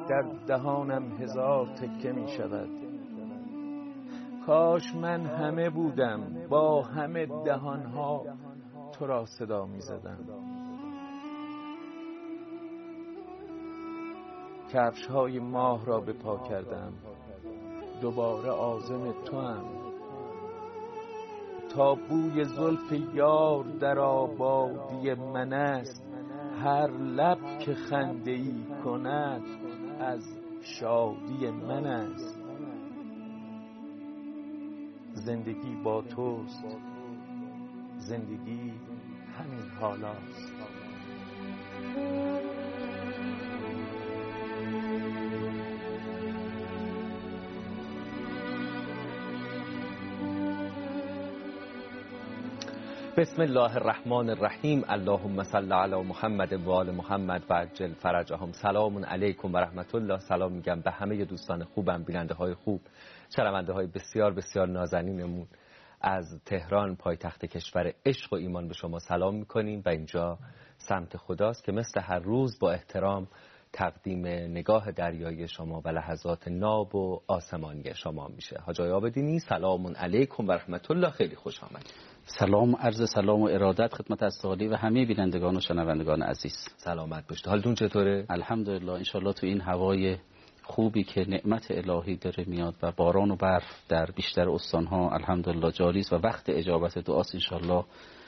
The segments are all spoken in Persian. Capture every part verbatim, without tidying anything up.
در دهانم هزار تکه می شود. کاش من همه بودم با همه دهانها تو را صدا می زدم. کفش های ماه را به پا کردم، دوباره عازم تو هم. تا بوی زلف یار در آبادی من است، هر لب که خنده ای کند از شادی من است. زندگی با توست، زندگی همین حالاست. بسم الله الرحمن الرحیم. اللهم صل علی محمد و آل محمد و عجل فرجهم. سلام علیکم و رحمت الله. سلام میگم به همه دوستان خوبم، بیننده های خوب، شنونده های بسیار بسیار نازنینمون. از تهران پایتخت کشور عشق و ایمان به شما سلام میکنیم و اینجا سمت خداست که مثل هر روز با احترام تقدیم نگاه دریایی شما و لحظات ناب و آسمانی شما میشه. حاج آقای عابدینی سلام علیکم و رحمت الله. خیلی خوش آمدید. سلام، عرض سلام و ارادت خدمت استقالی و همه بینندگان و شنوندگان عزیز. سلامت باشید. حالتون چطوره؟ الحمدلله. انشالله تو این هوای خوبی که نعمت الهی داره میاد و باران و برف در بیشتر استانها الحمدلله جاری است و وقت اجابت دعاست، انشالله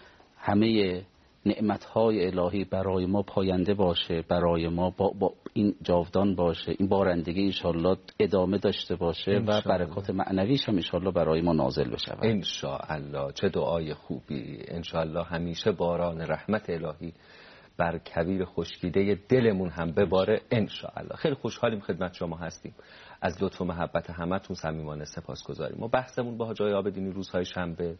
همه نعمتهای الهی برای ما پاینده باشه، برای ما با, با این جاودان باشه، این بارندگی انشالله ادامه داشته باشه و برکات معنویش هم انشالله برای ما نازل بشه انشالله. چه دعای خوبی. انشالله همیشه باران رحمت الهی بر کویر خشکیده دلمون هم بباره انشالله. خیلی خوشحالیم خدمت شما هستیم. از لطف و محبت همتون صمیمانه سپاسگزاریم. ما بحثمون با حاج آقای عابدینی روزهای شنبه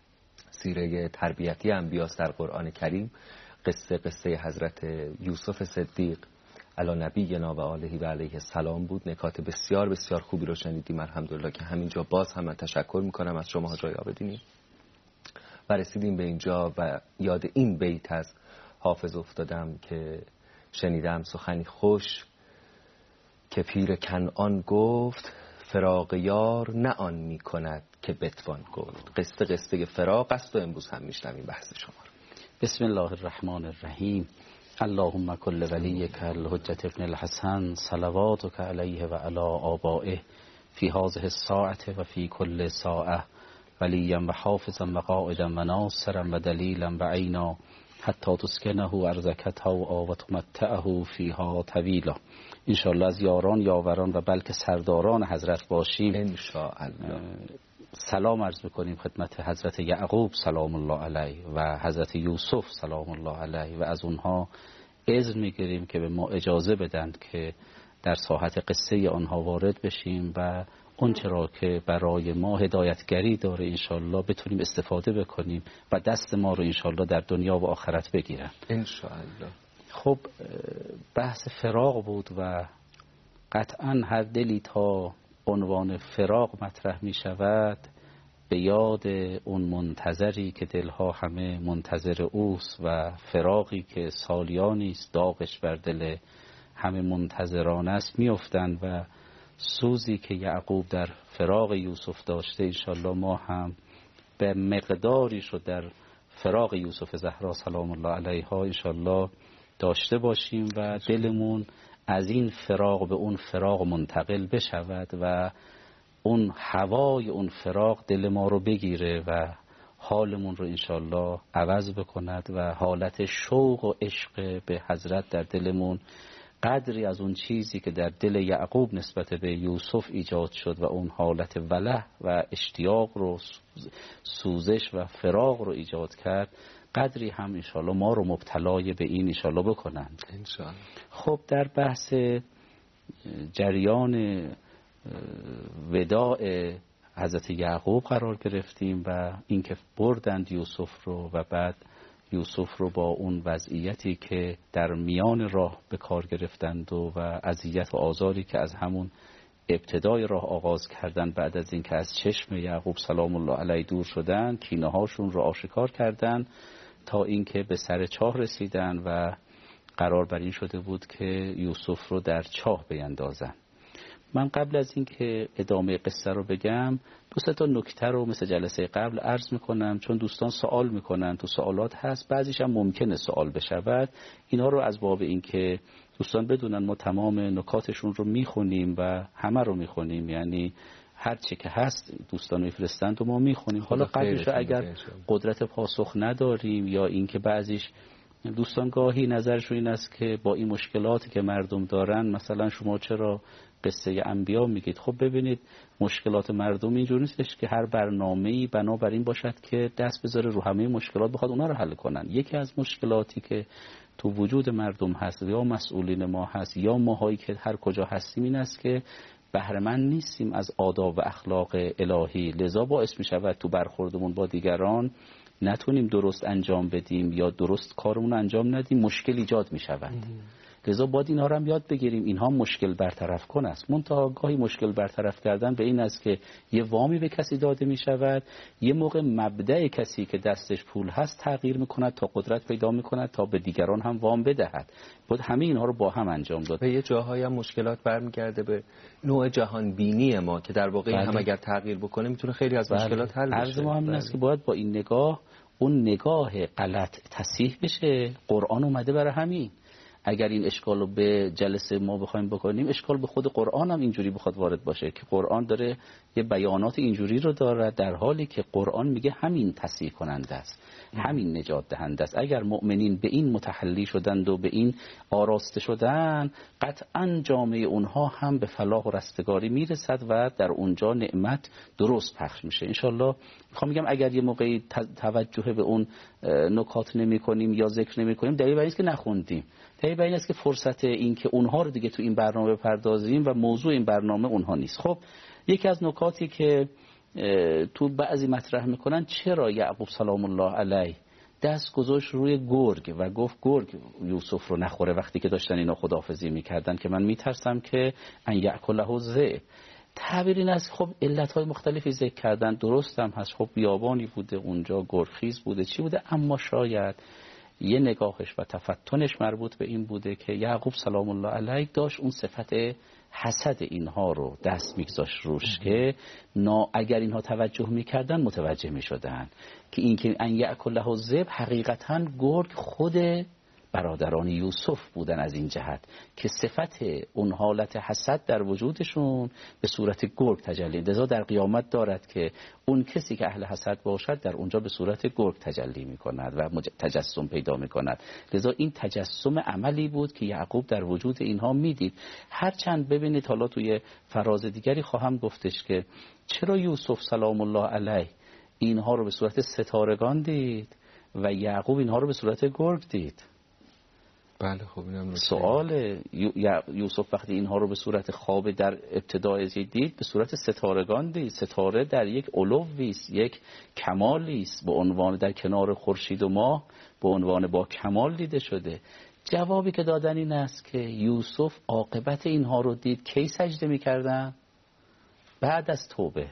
سیره تربیتی انبیاست در قرآن کریم. قصه قصه حضرت یوسف صدیق علی نبینا و آله و علیه السلام بود. نکات بسیار بسیار خوبی رو شنیدیم الحمدلله که همینجا باز هم من تشکر میکنم از شما حاج آقای عابدینی. و رسیدیم به اینجا و یاد این بیت از حافظ افتادم که شنیدم سخنی خوش که پیر کنعان گفت، فراق یار نه آن می کند که بتوان گفت. قصه قصه فراق است و امروز هم میشنویم بحث شما رو. بسم الله الرحمن الرحیم. اللهم کل ولیک الحجة ابن الحسن صلواتک علیه و علی آبائه فی هذه الساعة و فی کل ساعة ولیا و حافظا و قائدا و ناصرا و دلیلا و عینا حتی تسکنه ارضک طوعا و تمتعه فیها طویلا. انشاءالله از یاران یاوران و بلکه سرداران حضرت باشیم انشاءالله. سلام عرض بکنیم خدمت حضرت یعقوب سلام الله علیه و حضرت یوسف سلام الله علیه و از اونها اذن میگیریم که به ما اجازه بدند که در ساحت قصه آنها وارد بشیم و اون چرا که برای ما هدایتگری داره انشالله بتونیم استفاده بکنیم و دست ما رو انشالله در دنیا و آخرت بگیرن انشالله. خب بحث فراق بود و قطعا هر دلی تا عنوان فراق مطرح می شود به یاد اون منتظری که دلها همه منتظر اوست و فراقی که سالیانی است داغش بر دل همه منتظران است می افتند و سوزی که یعقوب در فراق یوسف داشته انشالله ما هم به مقداریش رو در فراق یوسف زهرا سلام الله علیها انشالله داشته باشیم و دلمون از این فراق به اون فراق منتقل بشود و اون هوای اون فراق دل ما رو بگیره و حالمون رو انشالله عوض بکند و حالت شوق و عشق به حضرت در دلمون قدری از اون چیزی که در دل یعقوب نسبت به یوسف ایجاد شد و اون حالت وله و اشتیاق رو سوزش و فراق رو ایجاد کرد قدری هم انشالله ما رو مبتلای به این انشالله بکنند انشالله. خب در بحث جریان وداع حضرت یعقوب قرار گرفتیم و اینکه بردند یوسف رو و بعد یوسف رو با اون وضعیتی که در میان راه به کار گرفتند و و اذیت و آزاری که از همون ابتدای راه آغاز کردن بعد از اینکه از چشم یعقوب سلام الله علیه دور شدن کینه هاشون رو آشکار کردن تا اینکه به سر چاه رسیدن و قرار بر این شده بود که یوسف رو در چاه بیندازن. من قبل از این که ادامه قصه رو بگم دو سه تا نکته رو مثل جلسه قبل عرض میکنم، چون دوستان سوال میکنن، تو سوالات هست، بعضیش هم ممکنه سوال بشود. اینا رو از باب این که دوستان بدونن ما تمام نکاتشون رو میخونیم و همه رو میخونیم، یعنی هر چی که هست دوستان میفرستند و ما میخونیم. حالا قبلش اگر قدرت پاسخ نداریم یا اینکه بعضیش دوستان گاهی نظرشون این است که با این مشکلاتی که مردم دارن مثلا شما چرا قصه انبیا میگید؟ خب ببینید مشکلات مردم اینجوری نیستش که هر برنامه‌ای بنابراین باشد که دست بذاره رو همه مشکلات بخواد اونا رو حل کنن. یکی از مشکلاتی که تو وجود مردم هست یا مسئولین ما هست یا ماهایی که هر کجا هستیم این است که بهره‌مند نیستیم از آداب و اخلاق الهی، لذا باعث میشود تو برخوردمون با دیگران نتونیم درست انجام بدیم یا درست کارمون انجام ندیم، مشکل ایجاد میشود. لذا باید اینها رو هم یاد بگیریم، اینها مشکل برطرف کن است. منتها گاهی مشکل برطرف کردن به این است که یه وامی به کسی داده می شود، یه موقع مبدأ کسی که دستش پول هست تغییر میکند تا قدرت پیدا میکند تا به دیگران هم وام بدهد. باید همه اینها رو با هم انجام داد. و یه جاهای هم مشکلات برمیگرده به نوع جهان بینی ما که در واقع بله. هم اگر تغییر بکنه میتونه خیلی از بله. مشکلات حل بشه. عرض ما همین است که باید با این نگاه اون نگاه غلط تصحیح بشه. قرآن اومده برای همین. اگر این اشکال رو به جلسه ما بخوایم بکنیم، اشکال به خود قرآن هم اینجوری بخواد وارد باشه که قرآن داره یه بیانات اینجوری رو داره، در حالی که قرآن میگه همین تصحیح کننده است، همین نجات دهنده است. اگر مؤمنین به این متحلی شدند و به این آراسته شدن، قطعا جامعه اونها هم به فلاح و رستگاری میرسد و در اونجا نعمت درست پخش میشه انشالله. میخوام میگم اگر یه موقعی توجه به اون نکات نمی کنیم یا ذکر نمی کنیم، دلیل بر این است که نخوندیم، دلیل بر این است که فرصت این که اونها رو دیگه تو این برنامه بپردازیم و موضوع این برنامه اونها نیست. خب یکی از نکاتی که تو بعضی مطرح میکنن، چرا یعقوب سلام الله علیه دست گذاشت روی گرگ و گفت گرگ یوسف رو نخوره وقتی که داشتن اینا خداحافظی میکردن که من میترسم که ان یأکله الذئب. تعبیر این است خب علتهای مختلفی ذکر کردن، درست هم هست، خب بیابانی بوده اونجا، گرگخیز بوده، چی بوده، اما شاید یه نگاهش و تفتنش مربوط به این بوده که یعقوب سلام الله علیه داشت اون صفت حسد اینها رو دست میگذاشت روش که نا اگر اینها توجه میکردن متوجه میشدن که این که ان یأکله الذئب حقیقتا گرگ خود برادران یوسف بودن، از این جهت که صفت اون حالت حسد در وجودشون به صورت گرگ تجلی، لذا در قیامت دارد که اون کسی که اهل حسد باشد در اونجا به صورت گرگ تجلی می کند و تجسم پیدا می کند. لذا این تجسم عملی بود که یعقوب در وجود اینها میدید. هرچند ببینید حالا توی فراز دیگری خواهم گفتش که چرا یوسف سلام الله علیه اینها رو به صورت ستارگان دید و یعقوب اینها رو به صورت گرگ دید. بله خب اینم سوال یوسف وقتی اینها رو به صورت خواب در ابتدای دید به صورت ستارگان دید. ستاره در یک علوی است، یک کمالی است، به عنوان در کنار خورشید و ماه به عنوان با کمال دیده شده. جوابی که دادن این است که یوسف عاقبت اینها رو دید. کی سجده می‌کردن؟ بعد از توبه.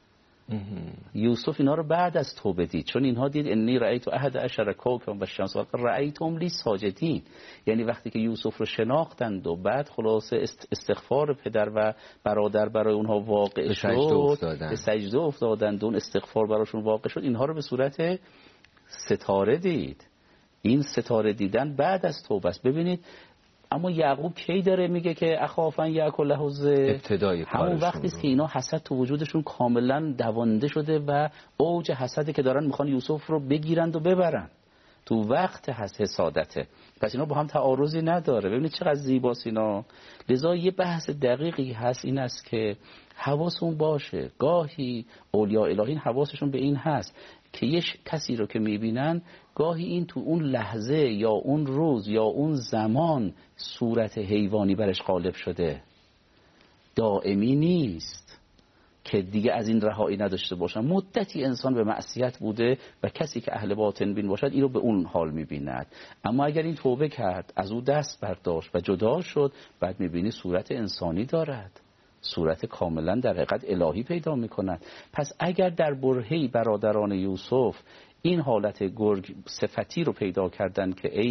یوسف اینا رو بعد از توبه دید، چون اینها دید انی رأیت احد عشر کوکبا و الشمس رأیتهم لی ساجدین، یعنی وقتی که یوسف رو شناختند و بعد خلاصه استغفار پدر و برادر برای اونها واقع شد، به سجده افتادند، اون استغفار براشون واقع شد، اینها رو به صورت ستاره دید. این ستاره دیدن بعد از توبه است. ببینید اما یعقوب کی داره میگه که اخافن یأکله الذئب؟ ابتدای همون وقتی است که اینا حسد تو وجودشون کاملا دوانده شده و اوج حسدی که دارن میخوان یوسف رو بگیرند و ببرن، تو وقت حسادته. پس اینا با هم تعارضی نداره. ببینید چقدر زیباست اینا. لذا یه بحث دقیقی هست، این است که حواسون باشه. گاهی اولیاء الهی حواسشون به این هست که یه کسی رو که میبینن گاهی این تو اون لحظه یا اون روز یا اون زمان صورت حیوانی برش غالب شده، دائمی نیست که دیگه از این رهایی نداشته باشن. مدتی انسان به معصیت بوده و کسی که اهل باطن بین باشد این رو به اون حال میبیند، اما اگر این توبه کرد، از او دست برداشت و جدا شد، بعد میبینی صورت انسانی دارد، صورت کاملا در حقیقت الهی پیدا میکند. پس اگر در برهه‌ای برادران یوسف این حالت گرگ صفتی رو پیدا کردن که ای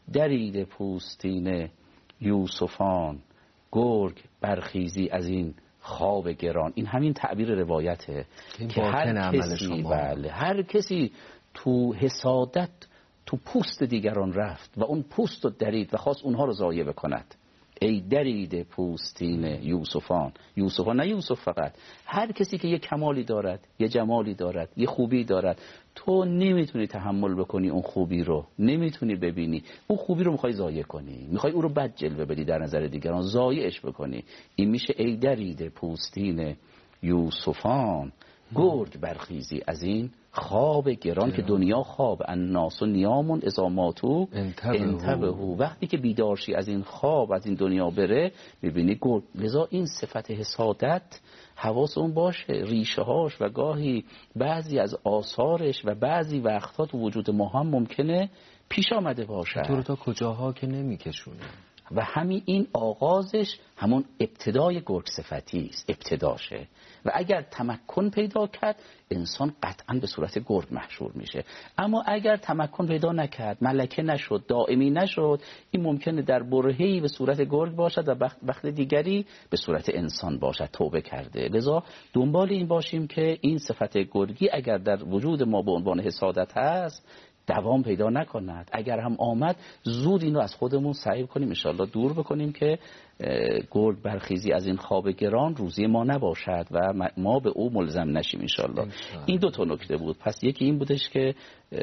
درید پوستین یوسفان، گرگ برخیزی از این خواب گران. این همین تعبیر روایته که هر کسی بله هر کسی تو حسادت تو پوست دیگران رفت و اون پوست رو درید و خواست اونها رو ضایع بکند. ای درید پوستین یوسفان، یوسفان نه یوسف فقط، هر کسی که یه کمالی دارد، یه جمالی دارد، یه خوبی دارد، تو نمیتونی تحمل بکنی اون خوبی رو، نمیتونی ببینی اون خوبی رو، میخوای ضایع کنی، میخوای او رو بد جلوه بدی در نظر دیگران، ضایعش بکنی. این میشه ای درید پوستین یوسفان، گرگ برخیزی از این خواب گران که دنیا خواب، الناس و نیامون اذا ماتوا انتبهوا. وقتی که بیدارشی از این خواب، از این دنیا بره، میبینی گرگ. لذا این صفت حسادت حواس اون باشه، ریشه هاش و گاهی بعضی از آثارش و بعضی وقتها تو وجود ما هم ممکنه پیش آمده باشه. تو رو تا کجاها که نمیکشونه. و همین این آغازش همون ابتدای گرگ صفتی است، ابتداشه. و اگر تمکن پیدا کرد انسان قطعا به صورت گرگ محشور میشه. اما اگر تمکن پیدا نکرد، ملکه نشد، دائمی نشد، این ممکنه در برهه‌ای به صورت گرگ باشد و وقت دیگری به صورت انسان باشد، توبه کرده. لذا دنبال این باشیم که این صفت گرگی اگر در وجود ما به عنوان حسادت هست دوام پیدا نکند. اگر هم آمد زود این رو از خودمون سعی کنیم انشاءالله دور بکنیم که گرگ برخیزی از این خواب گران روزی ما نباشد و ما به او ملزم نشیم انشاءالله. این دو تا نکته بود. پس یکی این بودش که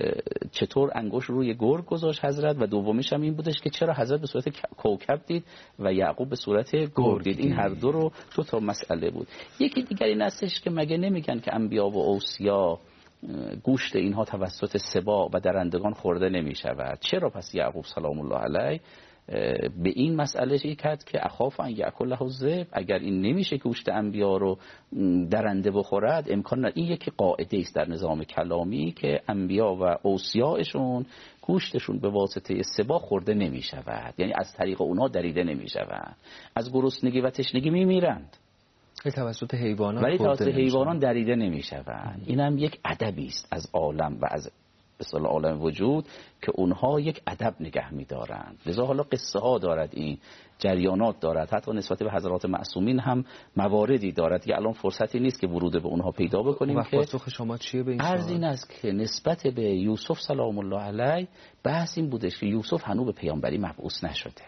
چطور انگشت روی گرگ گذاشت حضرت، و دومیش هم این بودش که چرا حضرت به صورت کوکب دید و یعقوب به صورت گرگ دید. این هر دو رو دو تا مسئله بود. یکی دیگر این هستش که مگه نمیگن که انبیا و اوصیا گوشت اینها توسط سباع و درندگان خورده نمی شود؟ چرا پس یعقوب سلام الله علیه به این مسئله چی کرد که اخاف ان یاکله الذئب؟ اگر این نمیشه که گوشت انبیا رو درنده بخورد، امکان نداره. این یکی قاعده است در نظام کلامی که انبیا و اوصیاءشون گوشتشون به واسطه سباع خورده نمی شود، یعنی از طریق اونها دریده نمی شود. از گرسنگی و تشنگی می میرند ولی توسط حیوانات ولی توسط حیوانان دریده نمی شوند. این هم یک ادبی است از عالم و از اصل عالم وجود که اونها یک ادب نگه می دارند. لذا حالا قصه ها دارد، این جریانات دارد، حتی نسبت به حضرات معصومین هم مواردی دارد که الان فرصتی نیست که ورود به اونها پیدا بکنیم. که پاسخ شما چیه به این سوال؟ عرض این است که نسبت به یوسف سلام الله علیه بحث این بودش که یوسف هنوز به پیامبری مبعوث نشده،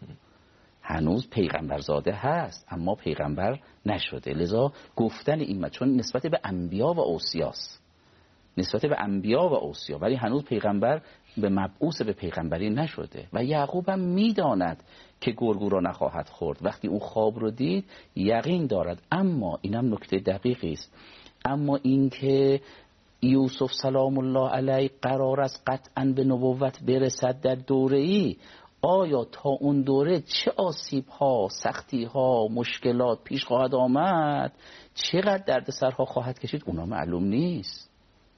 هنوز پیغمبر زاده هست اما پیغمبر نشده. لذا گفتن این، چون نسبت به انبیا و اوصیاست، نسبت به انبیا و اوصیا، ولی هنوز پیغمبر به مبعوث به پیغمبری نشده. و یعقوب هم میداند که گرگو را نخواهد خورد. وقتی اون خواب رو دید یقین دارد. اما اینم نکته دقیقی است، اما این که یوسف سلام الله علیه قرار است قطعا به نبوت برسد در دوره‌ای، آیا تا اون دوره چه آسیب ها، سختی ها، مشکلات پیش خواهد آمد، چقدر دردسرها خواهد کشید، اونا معلوم نیست.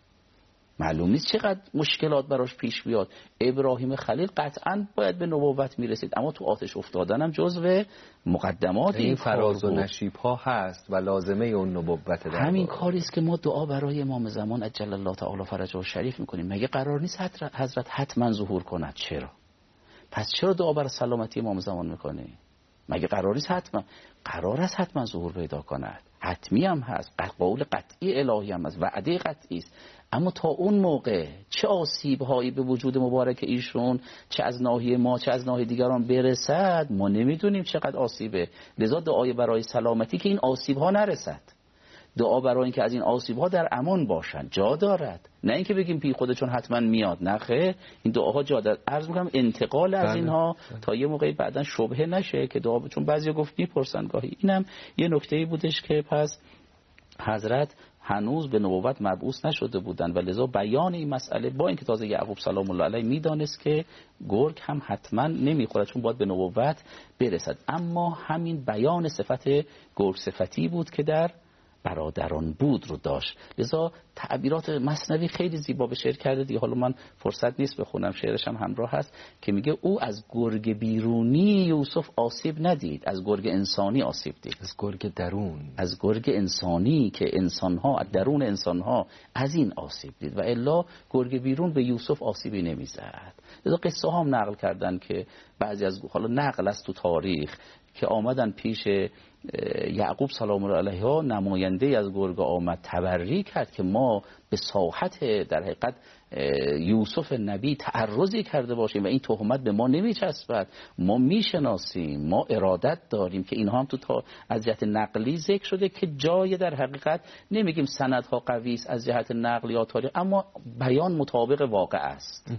معلوم نیست چقدر مشکلات براش پیش بیاد. ابراهیم خلیل قطعا باید به نبوت میرسید، اما تو آتش افتادن هم جزو مقدمات این فراز و نشیب ها هست و لازمه اون نبوت. همین کاری است که ما دعا برای امام زمان عجل الله تعالی فرجه شریف میکنیم. مگه قرار نیست حضرت حتما ظهور کند؟ چرا؟ پس چرا دعا برای سلامتی امام زمان میکنی؟ مگه قرار نیست حتما؟ قرار است حتما ظهور پیدا کند، حتمی هم هست، قول قطعی الهی هم هست، وعده قطعی است. اما تا اون موقع چه آسیب هایی به وجود مبارک ایشون، چه از ناحیه ما چه از ناحیه دیگران برسد، ما نمیدونیم چقدر آسیبه. لذا دعای برای سلامتی که این آسیب ها نرسد، دعا برای اینکه از این آسیب ها در امان باشن جا دارد. نه اینکه بگیم پی خوده چون حتما میاد، نه خیر، این دعاها جا دارد. عرض میکنم انتقال از اینها تا یه موقعی بعداً شبهه نشه که دعا، چون بعضیا گفت میپرسن گاهی. اینم یه نکته‌ای بودش که پس حضرت هنوز به نبوت مبعوث نشده بودند و لذا بیان این مسئله، با اینکه تازه یعقوب سلام الله علیه میدانست که گرگ هم حتما نمیخوره چون باید به نبوت برسد، اما همین بیان صفت گرگ صفتی بود که در برادران بود رو داشت. لذا تعبیرات مثنوی خیلی زیبا به شعر کرده دیگه، حالا من فرصت نیست بخونم، شعرش هم همراه هست که میگه او از گرگ بیرونی یوسف آسیب ندید، از گرگ انسانی آسیب دید. از گرگ درون، از گرگ انسانی که انسانها از درون انسانها از این آسیب دید، و الا گرگ بیرون به یوسف آسیبی نمیزد. لذا قصه ها هم نقل کردن که بعضی از حالا نقل است تو تاریخ که آمدن پیش یعقوب سلام الله علیه ها، نماینده از گرگ آمد تبری کرد که ما به ساحت در حقیقت یوسف نبی تعرضی کرده باشیم و این تهمت به ما نمیچسبد، ما میشناسیم، ما ارادت داریم، که اینها هم تو تا از جهت نقلی ذکر شده که جای در حقیقت نمیگیم سندها قوی است از جهت نقل یا تاریخ، اما بیان مطابق واقع است،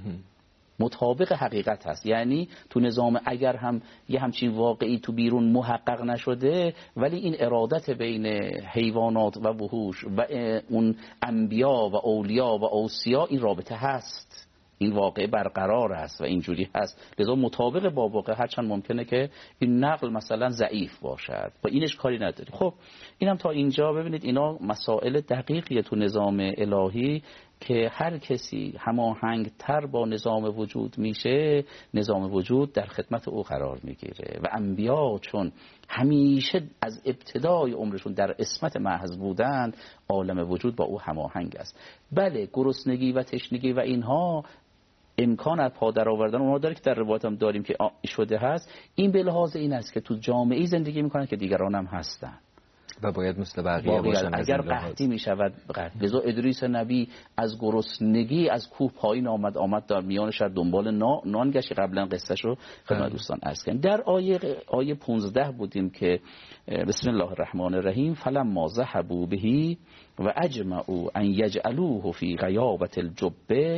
مطابق حقیقت هست. یعنی تو نظام اگر هم یه همچین واقعی تو بیرون محقق نشده، ولی این ارادت بین حیوانات و وحوش و اون انبیا و اولیا و اوصیا این رابطه هست، این واقعه برقرار است و اینجوری هست. لذا مطابق با واقع، هرچند ممکنه که این نقل مثلا ضعیف باشد، با اینش کاری نداری. خب اینم تا اینجا ببینید اینا مسائل دقیقیه تو نظام الهی که هر کسی هماهنگ تر با نظام وجود میشه، نظام وجود در خدمت او قرار میگیره. و انبیا چون همیشه از ابتدای عمرشون در عصمت محض بودند، عالم وجود با او هماهنگ است. بله گرسنگی و تشنگی و اینها امکان از پا در آوردن اونها داره که در روایت هم داریم که شده هست. این به لحاظ این است که تو جامعه زندگی میکنن که دیگران هم هستن و باید مثل بقیه باشن. اگر قحطی می شود قحط. لذا ادریس نبی از گرسنگی از کوه پایین آمد آمد در میان شهر دنبال نان گشت. قبلا قصهش رو خدمت دوستان عرض کردم. در آیه آیه پانزده بودیم که بسم الله الرحمن الرحیم فلما ذهبوا به و اجمعوا ان یجعلوه فی غیابة الجب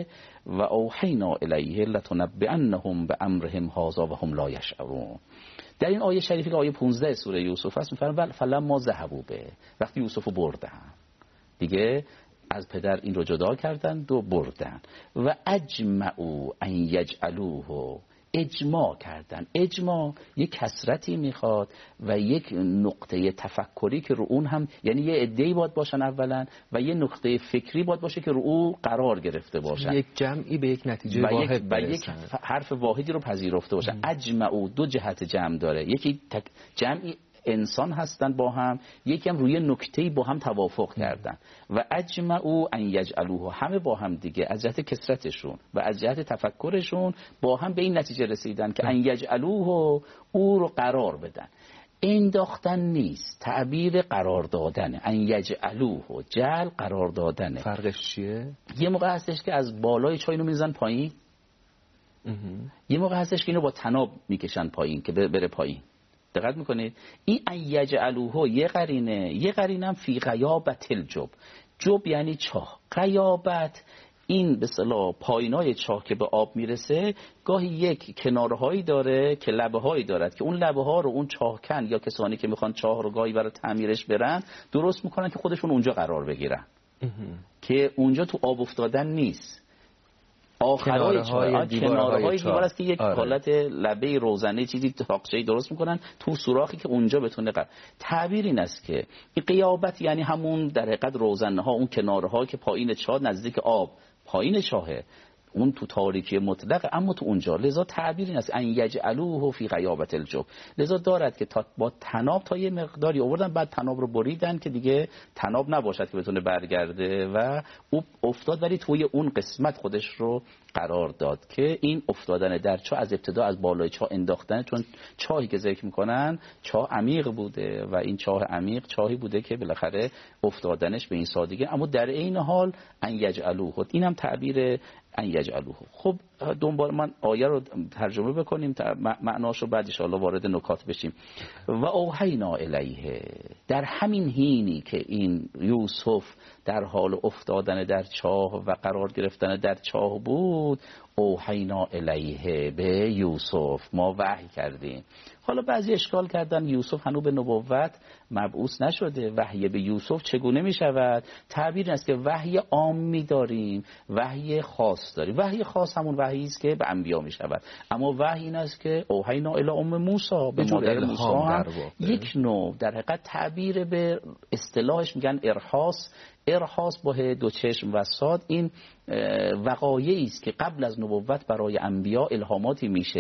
و اوحینا الیه لتنبئنهم بامرهم هذا و هم لا یشعرون. در این آیه شریفی که آیه پانزده سوره یوسف است میفرماید فلما ذهبوا به، وقتی یوسف رو بردن دیگه از پدر این رو جدا کردن و بردن. و اجمعوا ان یجعلوه، اجماع کردن. اجماع یک کثرتی میخواد و یک نقطه تفکری که رو اون هم، یعنی یه عده‌ای باید باشن اولا و یه نقطه فکری باید باشه که رو اون قرار گرفته باشن، یک جمعی به یک نتیجه و واحد یک و یک حرف واحدی رو پذیرفته باشن. اجمعوا دو جهت جمع داره، یکی تک جمعی انسان هستن با هم، یکی هم روی نکته‌ای با هم توافق کردن. و اجمعوا ان یجعلوه، همه با هم دیگه از جهت کثرتشون و از جهت تفکرشون با هم به این نتیجه رسیدن که ان یجعلوه، او رو قرار بدن. انداختن نیست، تعبیر قرار دادن. ان یجعلوه جعل قرار دادنه. فرقش چیه؟ یه موقع هستش که از بالای چای اینو میزنن پایین، یه موقع هستش که اینو با طناب میکشن پایین که بره پایین. دقت میکنید؟ این ان یجعلوه یه قرینه، یه قرینم فی غیابة الجب. جب یعنی چاه، غیابت این به اصطلاح پایینای چاه که به آب میرسه گاهی یک کنارهایی داره که لبه هایی دارد که اون لبه ها رو اون چاهکن یا کسانی که میخوان چاه رو گاهی برای تعمیرش برن درست میکنن که خودشون اونجا قرار بگیرن که اونجا تو آب افتادن نیست. آخرای چاه، کنارهای دیوار است که یک آره. حالت لبه روزنه چیزی تاقچه‌ای درست میکنن تو سوراخی که اونجا بتونه قرار. تعبیر این است که این غیابت یعنی همون در حقیقت روزنه ها، اون کنارها که پایین چاه نزدیک آب، پایین چاهه، اون تو تاریکی مطلق، اما تو اونجا. لذا تعبیر این است ان یجعلوه فی غیابة الجب. لذا دارد که تا با طناب تا یه مقداری آوردن، بعد طناب رو بریدن که دیگه طناب نباشد که بتونه برگرده و او افتاد، ولی توی اون قسمت خودش رو قرار داد که این افتادن در چاه از ابتدا از بالای چاه انداختن، چون چاهی که ذکر میکنن چاه عمیق بوده و این چاه عمیق چاهی بوده که بالاخره افتادنش به این سادگی. اما در این حال ان یجعلوه، اینم تعبیر ان یجعلوه. خب دنبال من آیه رو ترجمه بکنیم معناشو، بعد ان شاءالله وارد نکات بشیم. و اوحینا الیه، در همین حینی که این یوسف در حال افتادن در چاه و قرار گرفتن در چاه بود، اوحینا الیه به یوسف، ما وحی کردیم. حالا بعضی اشکال کردن یوسف هنوز به نبوت مبعوث نشده، وحی به یوسف چگونه می شود؟ تعبیر است که وحی عامی داریم، وحی خاص داریم. وحی خاص همون وحی است که به انبیا می شود، اما وحی این است که اوحینا الی ام موسی، به مادر موسی هم یک نوع در حقیقت تعبیر به اصطلاحش میگن ارحاس. ارحاس با دو چشم و صاد، این وقایعی است که قبل از نبوت برای انبیا الهاماتی میشه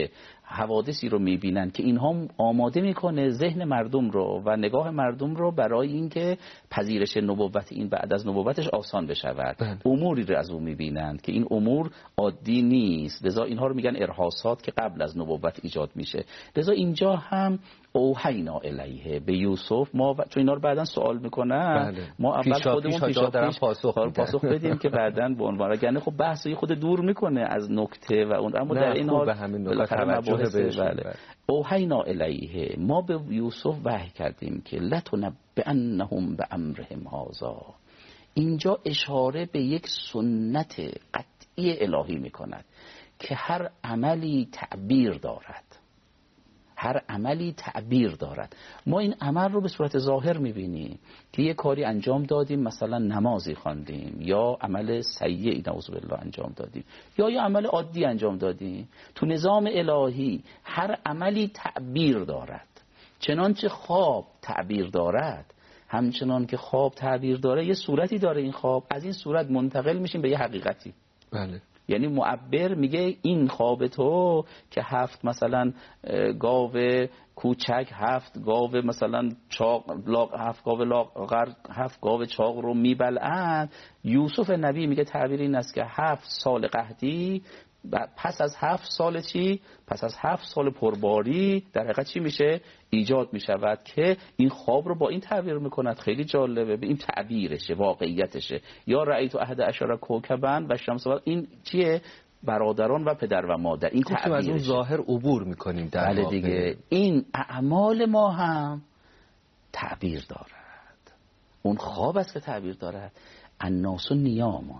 حوادثی رو میبینن که اینها آماده میکنه ذهن مردم رو و نگاه مردم رو برای اینکه پذیرش نبوت این بعد از نبوتش آسان بشود. اموری رو از اون میبینند که این امور عادی نیست، لذا اینها رو میگن ارهاصات که قبل از نبوت ایجاد میشه. لذا اینجا هم اوحینا الیه به یوسف، ما چون اینا رو بعداً سوال میکنن بله. ما اول خودمون پیشا پیش پاسخ, پاسخ بدیم که بعداً به عنوان یعنی خب بحث خود دور میکنه از نکته و اون، اما در این حال به همین نکته توجه بهش. بله. اوحینا الیه، ما به یوسف وحی کردیم که لتنبئنهم بامرهم هذا. اینجا اشاره به یک سنت قطعی الهی میکند که هر عملی تعبیر دارد، هر عملی تعبیر دارد. ما این عمل رو به صورت ظاهر میبینیم که یه کاری انجام دادیم، مثلا نمازی خواندیم یا عمل سیئی نعوذ بالله انجام دادیم یا یه عمل عادی انجام دادیم. تو نظام الهی هر عملی تعبیر دارد، چنانچه خواب تعبیر دارد همچنان که خواب تعبیر داره یه صورتی داره این خواب، از این صورت منتقل میشیم به یه حقیقتی. بله. یعنی معبر میگه این خواب تو که هفت مثلا گاو کوچک، هفت گاو مثلا چاق، هفت گاو لاغر، هفت گاو چاق رو میبلعند. یوسف نبی میگه تعبیر این است که هفت سال قحطی پس از هفت سال چی؟ پس از هفت سال پرباری در حقیقت چی میشه؟ ایجاد میشود که این خواب رو با این تعبیر میکند. خیلی جالبه، به این تعبیرشه، واقعیتشه. یا رأیت احد عشر کوکبا و شمس، این چیه؟ برادران و پدر و مادر. این تعبیرشه. از اون ظاهر عبور میکنیم در بله دیگه. این اعمال ما هم تعبیر دارد. اون خواب است که تعبیر دارد. الناس نیامون،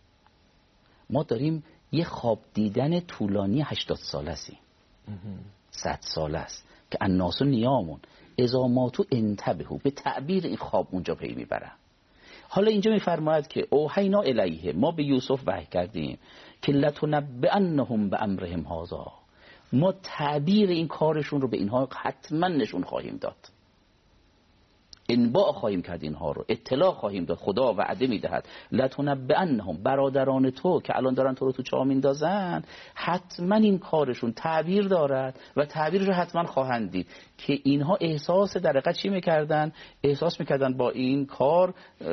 ما داریم یه خواب دیدن طولانی هشتاد ساله سی صد ساله است که الناس نیامون اذا ماتوا انتبهوا، به تعبیر این خواب اونجا پی میبرن. حالا اینجا میفرماید که اوحینا الیه، ما به یوسف وحی کردیم که لتنبئنهم بامرهم هذا، ما تعبیر این کارشون رو به اینها حتما نشون خواهیم داد، انباء خواهیم کرد، اینها رو اطلاع خواهیم داد. خدا وعده میدهد لتنبئنهم، برادران تو که الان دارن تو رو تو چاه میندازن حتما این کارشون تعبیر دارد و تعبیرش رو حتما خواهند دید. که اینها احساس در حقیقت چی میکردن؟ احساس میکردن با این کار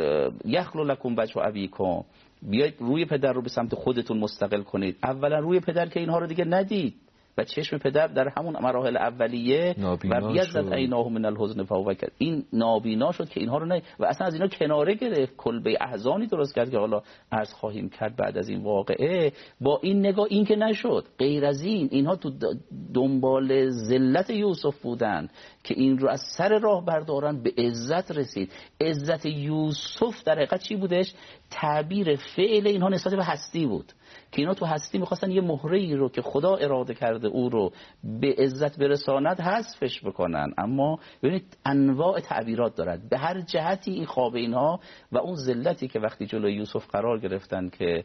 یخلو لکم وجه ابیکم، بیاید روی پدر رو به سمت خودتون مستقل کنید. اولا روی پدر که اینها رو دیگه ندید و چشم پدر در همون مراحل اولیه و بیزت عیناه من الحزن فهو کرد، این نابینا شد که اینها رو نه و اصلا از اینا کناره گرفت، کلبه احزانی درست کرد که حالا عرض خواهیم کرد بعد از این واقعه. با این نگاه این که نشد، غیر از این اینها تو دنبال ذلت یوسف بودن که این رو از سر راه بردارن، به عزت رسید. عزت یوسف در حقیقت چی بودش؟ تعبیر فعل اینها نسبت به هستی بود که اینا تو هستی میخواستن یه مهره‌ای رو که خدا اراده کرده او رو به عزت برساند حذفش بکنن. اما ببینید انواع تعبیرات دارد به هر جهتی این خواب اینها و اون ذلتی که وقتی جلوی یوسف قرار گرفتن که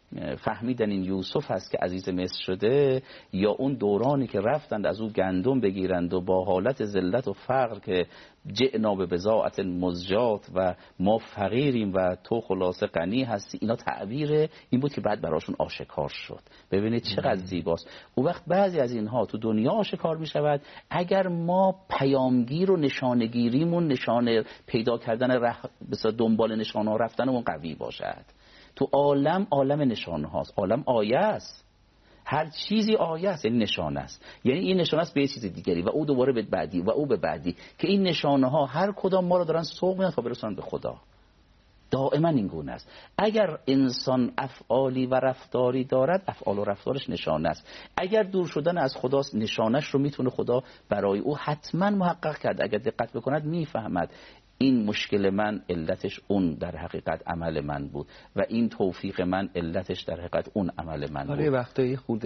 فهمیدن این یوسف هست که عزیز مصر شده، یا اون دورانی که رفتند از او گندم بگیرند و با حالت ذلت و فقر که جئنا به بضاعت مزجات و ما فقیریم و تو خلاصه غنی هستی، اینا تعبیر این بود که بعد براشون آشکار شد. ببینید چقدر زیباست. اون وقت بعضی از اینها تو دنیا آشکار می شود اگر ما پیامگیر و نشانگیریمون، نشانه پیدا کردن رح... بسیار دنبال نشانه ها رفتنمون قوی باشد. تو عالم عالم نشانه هاست، عالم آیه است، هر چیزی آیه است، یعنی نشانه است، یعنی این نشانه است به چیز دیگری و او دوباره به بعدی و او به بعدی، که این نشانه ها هر کدام ما رو دارن سوق میدن تا برسونن به خدا. دائما این گونه است. اگر انسان افعالی و رفتاری دارد، افعال و رفتارش نشانه است. اگر دور شدن از خداست، نشانش رو میتونه خدا برای او حتما محقق کرد. اگر دقت بکند میفهمد این مشکل من علتش اون در حقیقت عمل من بود و این توفیق من علتش در حقیقت اون عمل من بود. آره وقتایی خود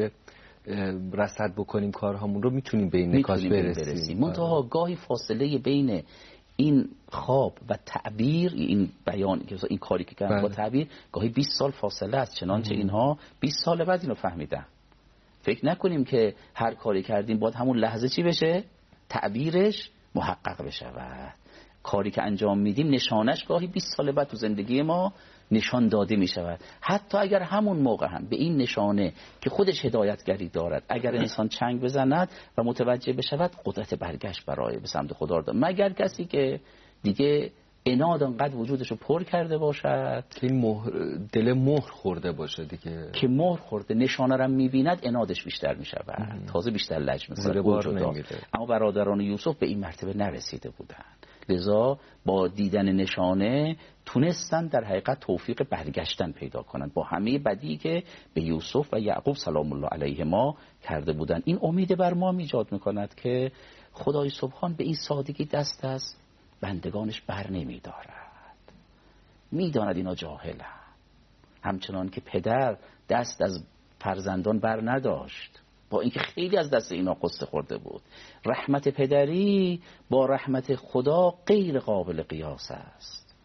رصد بکنیم کارهامون رو میتونیم به این نکات برسیم, برسیم. منتها گاهی فاصله بین این خواب و تعبیر، این بیان که این کاری که کردن با تعبیر گاهی بیست سال فاصله است، چنانچه اینها بیست سال بعد اینو فهمیدن. فکر نکنیم که هر کاری کردیم باید همون لحظه چی بشه؟ تعبیرش محقق بشود. کاری که انجام میدیم نشانش گاهی بیست سال بعد تو زندگی ما نشان داده می شود. حتی اگر همون موقع هم به این نشانه که خودش هدایتگری دارد اگر انسان چنگ بزند و متوجه بشود، قدرت برگشت برای به سمت خدا دارد، مگر کسی که دیگه عناد انقدر وجودش رو پر کرده باشد که مهر دل مهر خورده باشه دیگه، که مهر خورده نشانه رو می‌بیند، عنادش بیشتر می‌شود، تازه بیشتر لج می‌کنه. اما برادران یوسف به این مرتبه نرسیده بودند، لذا با دیدن نشانه تونستن در حقیقت توفیق برگشتن پیدا کنند با همه بدی که به یوسف و یعقوب سلام الله علیهما کرده بودند. این امید بر ما ایجاد می‌کند که خدای سبحان به این سادگی دست از بندگانش بر نمی دارد، می داند اینا جاهلن، همچنان که پدر دست از فرزندان بر نداشت با اینکه خیلی از دست اینا قصه خورده بود. رحمت پدری با رحمت خدا غیر قابل قیاس است.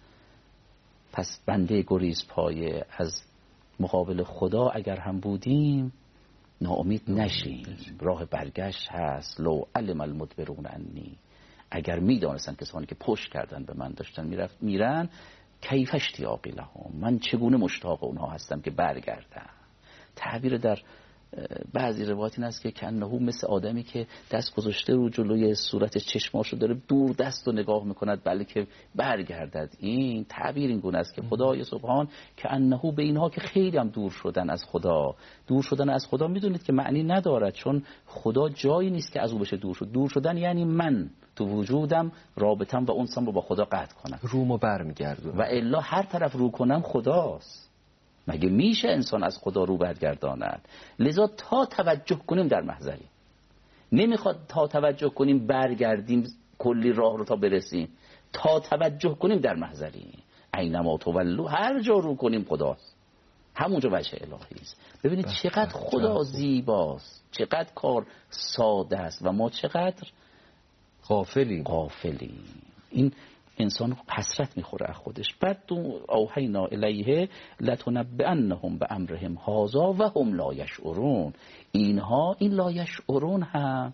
پس بنده گریز پایه از مقابل خدا اگر هم بودیم ناامید نشیم، راه برگشت هست. لو علم المدبرون انی، اگر میدانستن کسانی که پشت کردن به من داشتن میرفت میرن، کیف اشتیاقی لهم، من چگونه مشتاق اونها هستم که برگردن. تعبیر در بعضی روایات این است که کنهو مثل آدمی که دست گذاشته رو جلوی صورت چشماشو داره دور دست رو نگاه میکند بلکه برگردد. این تعبیر این گونه است که خدای سبحان که انهو به اینها که خیلی هم دور شدن از خدا، دور شدن از خدا میدونید که معنی ندارد، چون خدا جایی نیست که از او بشه دور شد. دور شدن یعنی من تو وجودم رابطم و اونسم رو با خدا قطع کنم، رومو برمیگردونم و الا هر طرف رو کنم خداست. مگه میشه انسان از خدا رو برگرداند؟ لذا تا توجه کنیم در محضری، نمیخواد تا توجه کنیم برگردیم کلی راه رو تا برسیم، تا توجه کنیم در محضری. اینما تولو، هر جا رو کنیم خداست، همونجا وجه الهی است. ببینید چقدر خدا زیباست، چقدر کار ساده است و ما چقدر غافلیم غافلیم. این انسان حسرت میخوره از خودش. بعد تو اوحینا الیه لتنبئنهم بامرهم هذا و هم لا یشعرون. اینها این لا یشعرون هم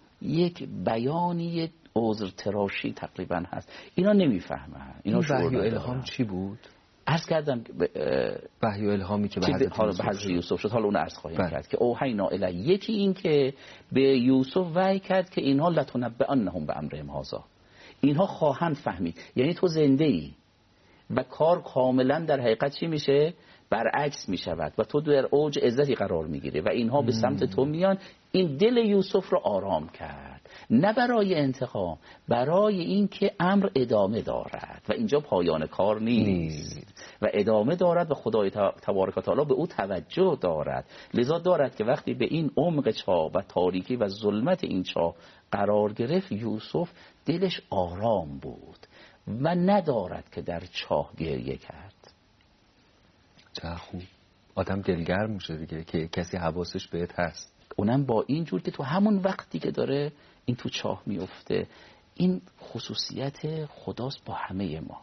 یک بیانی عذر تراشی تقریبا هست، اینا نمیفهمن. اینا وحی و الهام چی بود؟ عرض کردم وحی و الهامی که به حضرت یوسف شد، حالا اون عرض خواهیم بله. کرد که اوحینا الیه، یکی این که به یوسف وحی کرد که اینها لتنبئنهم بامرهم هذا، اینها خواهند فهمید. یعنی تو زنده ای و کار کاملا در حقیقت چی میشه؟ برعکس میشود و تو در اوج عزتی قرار میگیره و اینها به سمت تو میان. این دل یوسف رو آرام کرد، نه برای انتقام، برای اینکه امر ادامه دارد و اینجا پایان کار نیست و ادامه دارد و خدای تبارک و تعالی به او توجه دارد. لذا دارد که وقتی به این عمق چاه و تاریکی و ظلمت این چاه قرار گرفت، یوسف دلش آرام بود و ندارد که در چاه گریه کرد. چه خوب، آدم دلگرم میشه دیگه که کسی حواسش بهت هست، اونم با این جور که تو همون وقتی که داره این تو چاه میفته. این خصوصیت خداست با همه ما.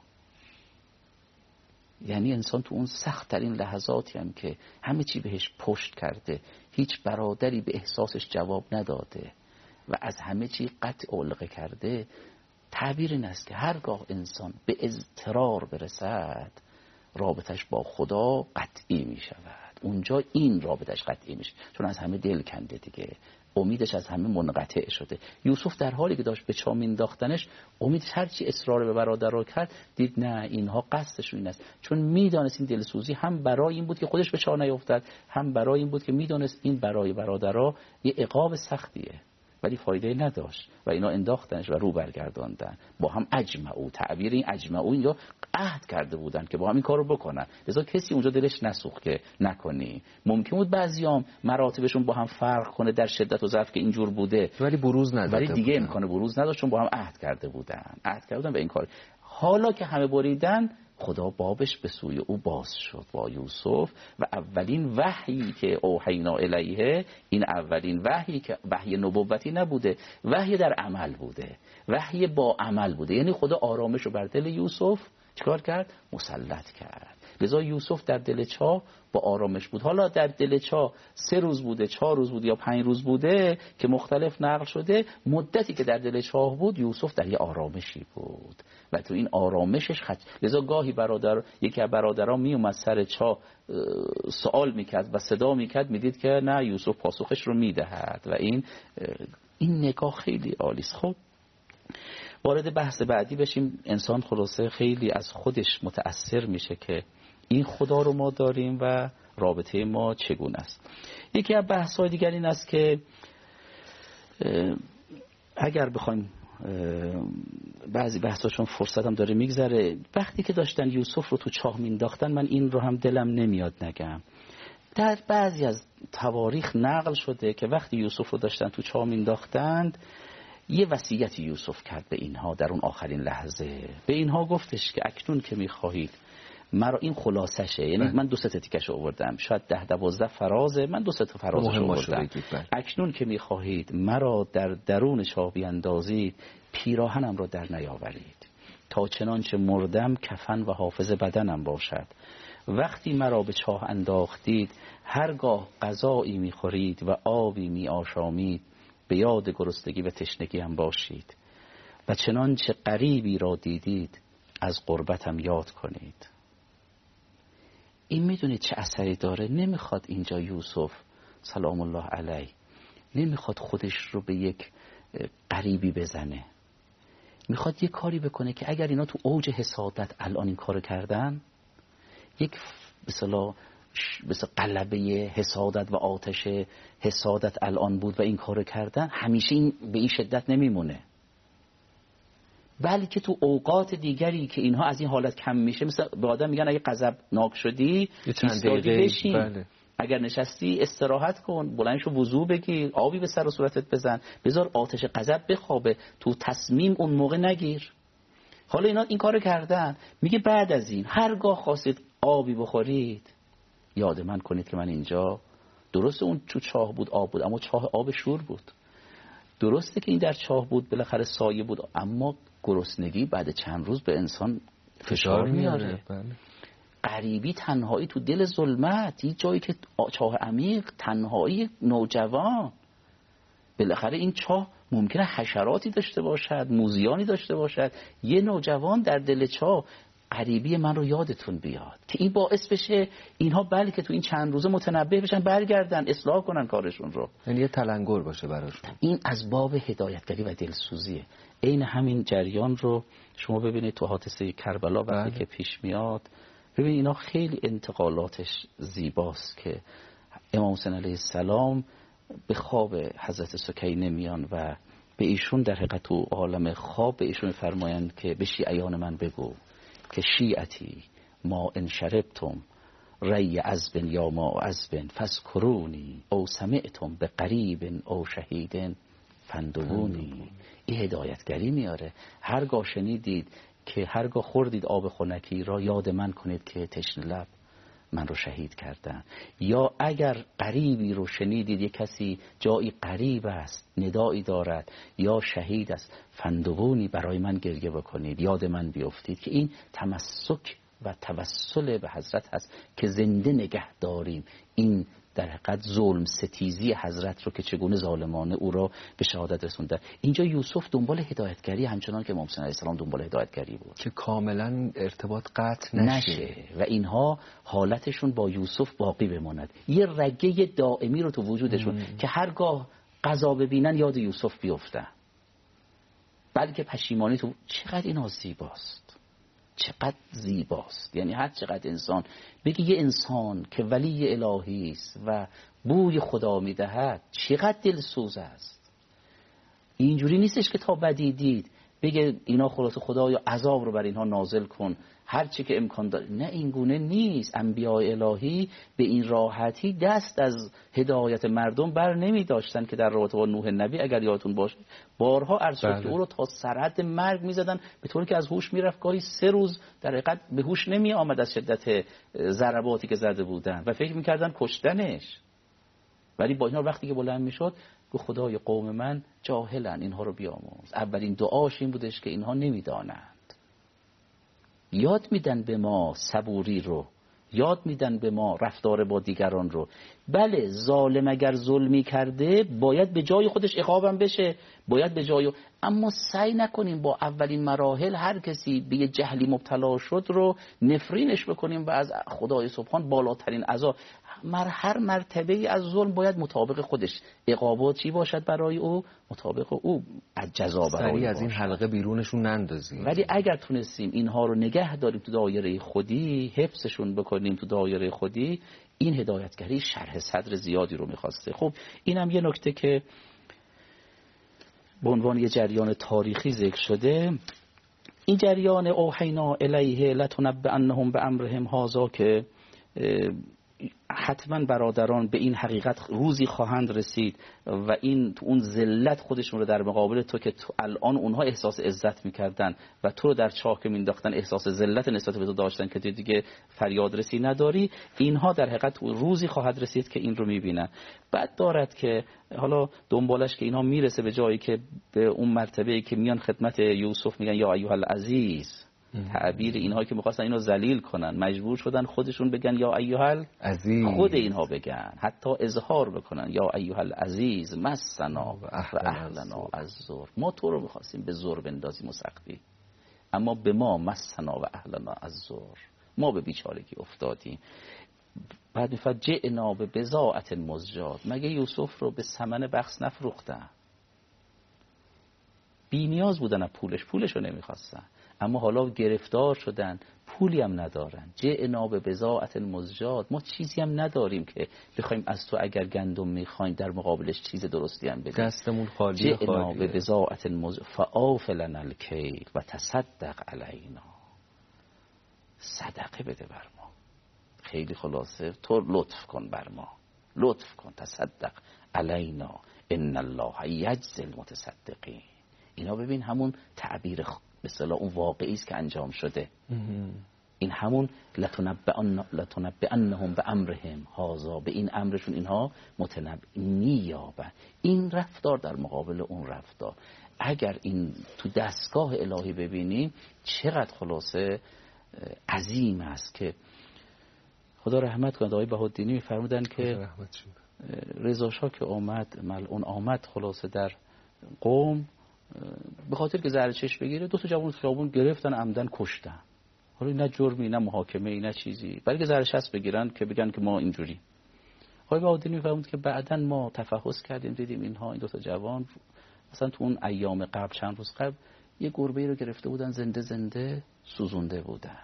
یعنی انسان تو اون سخت ترین لحظاتی هم که همه چی بهش پشت کرده، هیچ برادری به احساسش جواب نداده و از همه چی قطع علقه کرده، تعبیر این است که هرگاه انسان به اضطرار برسد رابطش با خدا قطعی می شود. اونجا این رابطش قطعی میشه، چون از همه دل کنده دیگه، امیدش از همه منقطع شده. یوسف در حالی که داشت به چاه مینداختنش، امیدش هرچی اصرار به برادر کرد، دید نه، اینها قصدشون این است، چون میدانست این دلسوزی هم برای این بود که خودش به چاه نیفتد، هم برای این بود که میدانست این برای برادرها یه عقاب سختیه، ولی فایده نداشت و اینا انداختنش و رو برگرداندن. با هم اجمعو، تعبیر این اجمعو اینجا عهد کرده بودن که با هم این کارو بکنن. لذا کسی اونجا دلش نسوخت که نکنی. ممکن بود بعضیام مراتبشون با هم فرق کنه در شدت و ضعف که اینجور بوده، ولی بروز نداشت، ولی دیگه امکان بروز نداشت، چون با هم عهد کرده بودن عهد کرده بودن به این کار. حالا که همه بریدن، خدا بابش به سوی او باز شد با یوسف و اولین وحیی که اوحینا الیه، این اولین وحیی که وحی نبوتی نبوده، وحی در عمل بوده، وحی با عمل بوده. یعنی خدا آرامش رو بر دل یوسف چیکار کرد؟ مسلط کرد. لذا یوسف در دل چاه با آرامش بود. حالا در دل چاه سه روز بوده، چهار روز بوده یا پنج روز بوده که مختلف نقل شده، مدتی که در دل چاه بود یوسف در یه آرامشی بود و تو این آرامشش خد... لذا گاهی برادر یکی از برادران می اومد سر چاه سوال میکرد و صدا میکرد، میدید که نه یوسف پاسخش رو میدهد و این این نگاه خیلی عالی است. خب وارد بحث بعدی بشیم. انسان خلاصه خیلی از خودش متأثر میشه که این خدا رو ما داریم و رابطه ما چگونه است. یکی از بحث‌های دیگر این است که اگر بخوایم بعضی بحثاشون فرصت هم داره میگذره، وقتی که داشتن یوسف رو تو چاه مینداختن، من این رو هم دلم نمیاد نگم، در بعضی از تواریخ نقل شده که وقتی یوسف رو داشتن تو چاه مینداختند یه وصیت یوسف کرد به اینها در اون آخرین لحظه. به اینها گفتش که اکنون که میخواهید مرا، این خلاصشه، یعنی من دو سه تا تیکش آوردم، شاید ده دوازده فرازه، من دو سه تا فرازش آوردم. اکنون که میخواهید مرا در درون چاه بیندازید، پیراهنم را در نیاورید، تا چنانچه مردم کفن و حافظ بدنم باشد. وقتی مرا به چاه انداختید، هرگاه غذایی میخورید و آبی میآشامید، به یاد گرسنگی و تشنگی هم باشید و چنانچه غریبی را دیدید از غربتم یاد کنید. این میدونید چه اثری داره؟ نمیخواد اینجا یوسف سلام الله علیه نمیخواد خودش رو به یک غریبی بزنه، میخواد یک کاری بکنه که اگر اینا تو اوج حسادت الان این کارو کردن، یک مثلا مثل قلبه حسادت و آتش حسادت الان بود و این کارو کردن، همیشه این به این شدت نمیمونه، بلکه تو اوقات دیگری که اینها از این حالت کم میشه، مثل به آدم میگن اگه غضبناک شدی ایستادی بشین، بله. اگر نشستی استراحت کن، بلند شو وضو بگیر، آبی به سر و صورتت بزن، بذار آتش غضب بخوابه، تو تصمیم اون موقع نگیر. حالا اینا این کارو کردن، میگه بعد از این هرگاه خواستید آبی بخورید یاد من کنید که من اینجا، درست اون تو چاه بود آب بود اما چاه آب شور بود، درسته که این در چاه بود بالاخره سایه بود، اما گرسنگی بعد چند روز به انسان فشار میاره. غریبی، تنهایی تو دل ظلمت، این جایی که چاه عمیق، تنهایی نوجوان، بالاخره این چاه ممکنه حشراتی داشته باشد، موذیانی داشته باشد، یه نوجوان در دل چاه، غریبی من رو یادتون بیاد که این باعث بشه اینها بلکه تو این چند روزه متنبه بشن، برگردن اصلاح کنن کارشون رو، یعنی یه تلنگر باشه براشون. این از باب هدایتگری و دلسوزیه. عین همین جریان رو شما ببینید تو حادثه کربلا وقتی بله. که پیش میاد، ببینید اینا خیلی انتقالاتش زیباست که امام حسین علیه السلام به خواب حضرت سکینه میان و به ایشون در حقیقت تو عالم خواب به ایشون فرمایند که به شیعیان من بگو که شیعتی ما ان شربتم ری عذب یا ما عذب فذکرونی او سمعتم به قریب او شهید فندبونی. این هدایتگری میاره. هرگاه شنیدید که هرگاه خوردید آب خنکی را، یاد من کنید که تشنه لب من رو شهید کردن. یا اگر قریبی رو شنیدید، یک کسی جایی قریب است، ندایی دارد یا شهید است، فندبونی برای من گریه بکنید، یاد من بیفتید. که این تمسک و توسل به حضرت هست که زنده نگه داریم این در حقیقت ظلم ستیزی حضرت رو که چگونه ظالمانه او را به شهادت رسونده. اینجا یوسف دنبال هدایتگری همچنان که امام حسین علیه السلام دنبال هدایتگری بود که کاملا ارتباط قطع نشه. نشه و اینها حالتشون با یوسف باقی بماند، یه رگه دائمی رو تو وجودشون مم. که هرگاه قضا ببینن یاد یوسف بیفتن، بلکه پشیمانی تو. چقدر اینا زیباست، چقدر زیباست. یعنی هر چقدر انسان بگی یه انسان که ولی الهی است و بوی خدا میدهد چقدر دلسوز است. اینجوری نیستش که تا بدی دید بگه اینا خلاص خدا یا عذاب رو بر اینها نازل کن هر چی که امکان داره. نه، این گونه نیست. انبیاء الهی به این راحتی دست از هدایت مردم بر نمی داشتن که در رابطه با نوح نبی اگر یادتون باشه بارها عرض شد که او رو تا سرحد مرگ می زدن، به طوری که از هوش می رفت، گاهی سه روز در حقیقت به هوش نمی آمد از شدت ضرباتی که زده بودن و فکر می کردن کشتنش. ولی با اینا وقتی که بلند می شد که خدای قوم من جاهلن، اینها رو بیاموز. اولین دعاش این بودش که اینها نمی دانند. یاد میدن به ما صبوری رو یاد میدن به ما رفتار با دیگران رو. بله ظالم اگر ظلمی کرده باید به جای خودش عقابم بشه، باید به جای، اما سعی نکنیم با اولین مراحل هر کسی به یه جهلی مبتلا شد رو نفرینش بکنیم و از خدای سبحان بالاترین عذاب. مر هر مرتبه از ظلم باید مطابق خودش عقابات چی باشد برای او، مطابق او از جزا برای از این حلقه بیرونشون نندازیم. ولی اگر تونستیم اینها رو نگه داریم تو دایره خودی، حفظشون بکنیم تو دایره خودی، این هدایتگری شرح صدر زیادی رو میخواسته. خب اینم یه نکته که به عنوان یه جریان تاریخی ذکر شده. این جریان اوحینا الیه لتنبئنهم بامرهم هذا که حتما برادران به این حقیقت روزی خواهند رسید و این تو اون ذلت خودشون رو در مقابل تو که تو الان اونها احساس عزت میکردن و تو رو در چاه که مینداختن احساس ذلت نسبت به تو داشتن که دیگه فریاد رسی نداری، اینها در حقیقت روزی خواهد رسید که این رو میبینن. بعد دارد که حالا دنبالش که اینها میرسه به جایی که به اون مرتبه‌ای که میان خدمت یوسف میگن یا ایها العزیز، تعبیر اینها که میخواستن اینو ذلیل کنن مجبور شدن خودشون بگن یا ایها العزیز، خود اینها بگن، حتی اظهار بکنن یا ایها العزیز مسنا و اهلنا الضر، ما تو رو میخواستیم به ضر بندازیم و سختی، اما به ما مسنا و اهلنا الضر، ما به بیچارگی افتادیم. بعد میفرد جئنا به بضاعت مزجات، مگه یوسف رو به ثمن بخس نفروختن؟ بی نیاز بودن از پولش، پولش رو نمیخواستن، اما حالا گرفتار شدن، پولی هم ندارن. جئنا به بضاعت مزجات، ما چیزی هم نداریم که بخوایم از تو اگر گندم میخوایم در مقابلش چیز درستی هم بدیم، دستمون خالیه. جئنا به بضاعت مزجات فاوف لنا الکیل و تصدق علینا، صدقه بده بر ما، خیلی خلاصه تو لطف کن بر ما، لطف کن، تصدق علینا ان الله یجزی المتصدقین. اینا ببین همون تعبیر به اصطلاح اون واقعی است که انجام شده. این همون لتنبئن لتنبئنهم بامرهم هذا، به این امرشون اینها متنبئنی یابن. این رفتار در مقابل اون رفتار، اگر این تو دستگاه الهی ببینیم چقدر خلاصه عظیم است که خدا رحمت کنه. آقای بهاءالدینی میفرمودن که رضا شاه که آمد، ملعون آمد خلاصه در قوم، به خاطر که زهر چشم بگیره دو تا جوان خیابون گرفتن عمدن کشتن. حالا نه جرمی نه محاکمه ای نه چیزی، بلکه زهر شست بگیرن که بگن که ما اینجوری. آقای بهاءالدینی میفرمود که بعداً ما تفحص کردیم دیدیم اینها این دو تا جوان مثلا تو اون ایام قبل چند روز قبل یه گربه‌ای رو گرفته بودن زنده زنده سوزونده بودن.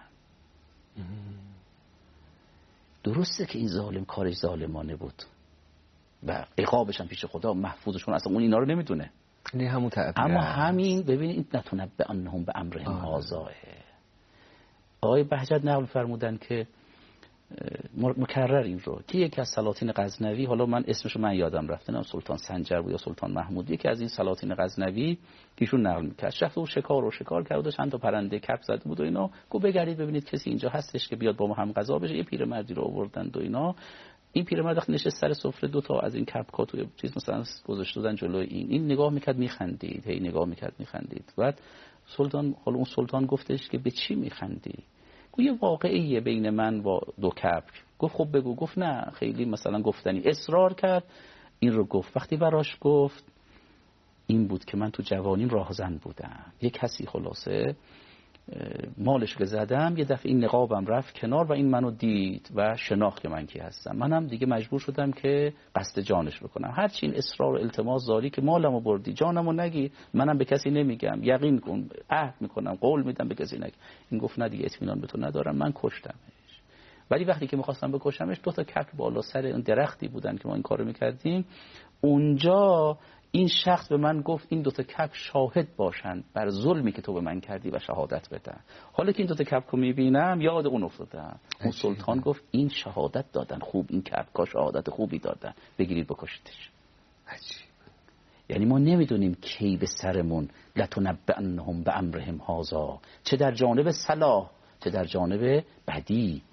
درسته که این ظالم کارش ظالمانه بود و عقابش هم پیش خدا محفوظش کنه، اصلا اون اینا رو نمیدونه. نه همون تعبیر، اما همین ببینید نتنبئنهم بامرهم هذا. آقای بهجت نقل فرمودن که مکرر این رو که یکی از سلاطین غزنوی، حالا من اسمشو من یادم رفته، نه سلطان سنجر بود یا سلطان محمود، یکی از این سلاطین غزنوی ایشون نقل میکرد رفته و شکار و شکار کرد و چند تا پرنده کپ زده بود و اینا، گو بگردید ببینید کسی اینجا هستش که بیاد با ما هم غذا بشه. یه پیرمردی رو آوردند و اینا، این پیرمرد وقتی نشست سر سفره دو تا از این کپکا توی چیز مثلا گذاشته بودن جلوی این این نگاه میکرد میخندید، هی نگاه میکرد میخندید. بعد سلطان، حالا اون سلطان گفتش که به چی میخندی؟ گفت یه واقعیه بین من و دو کپک. گفت خب بگو. گفت نه خیلی مثلا گفتنی. اصرار کرد این رو گفت. وقتی براش گفت این بود که من تو جوانیم راهزن بودم، یه کسی خلاصه مالش که زدم یه دفعه این نقابم رفت کنار و این منو دید و شناخت که من کی هستم. منم دیگه مجبور شدم که قصد جانش بکنم. هرچی این اصرار و التماس زاری که مالمو بردی جانمو نگی، منم به کسی نمیگم، یقین کن، عهد میکنم، قول میدم به کسی نگی. این گفت نه دیگه اطمینان به تو ندارم، من کشتمش. ولی وقتی که میخواستم بکشمش دو تا کپ بالا سر اون درختی بودن که ما این کارو میکردیم، اونجا این شخص به من گفت این دوتا کپ شاهد باشن بر ظلمی که تو به من کردی و شهادت بدن. حالا که این دوتا کپ رو میبینم یاد اون افتادم. اون سلطان گفت این شهادت دادن، خوب این کپ کا شهادت خوبی دادن، بگیرید بکشیدش. عجیب. یعنی ما نمیدونیم کی به سرمون لتنبئنهم بامرهم هذا، چه در جانب صلاح چه در جانب بدی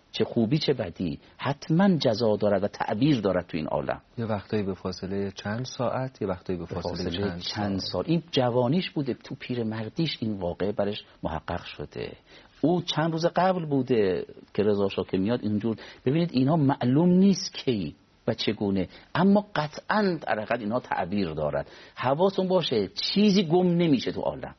چه خوبی چه بدی حتما جزا دارد و تعبیر دارد تو این عالم. یه وقتایی به فاصله چند ساعت، یه وقتایی به فاصله, فاصله چند, چند سال. سال. این جوانیش بوده، تو پیرمردیش این واقعه برش محقق شده. او چند روز قبل بوده که رضا شاه که میاد اینجور. ببینید اینها معلوم نیست کی و چگونه، اما قطعاً در حقیقت اینها تعبیر دارد. حواستون باشه چیزی گم نمیشه تو عالم،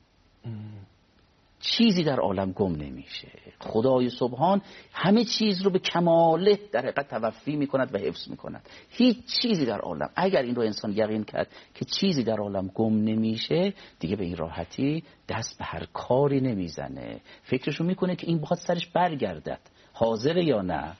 چیزی در عالم گم نمیشه. خدای سبحان همه چیز رو به کماله در حقیقت توفی میکند و حفظ میکند. هیچ چیزی در عالم، اگر این رو انسان یقین کرد که چیزی در عالم گم نمیشه، دیگه به این راحتی دست به هر کاری نمیزنه. فکرشو میکنه که این بخواد سرش برگردد، حاضره یا نه؟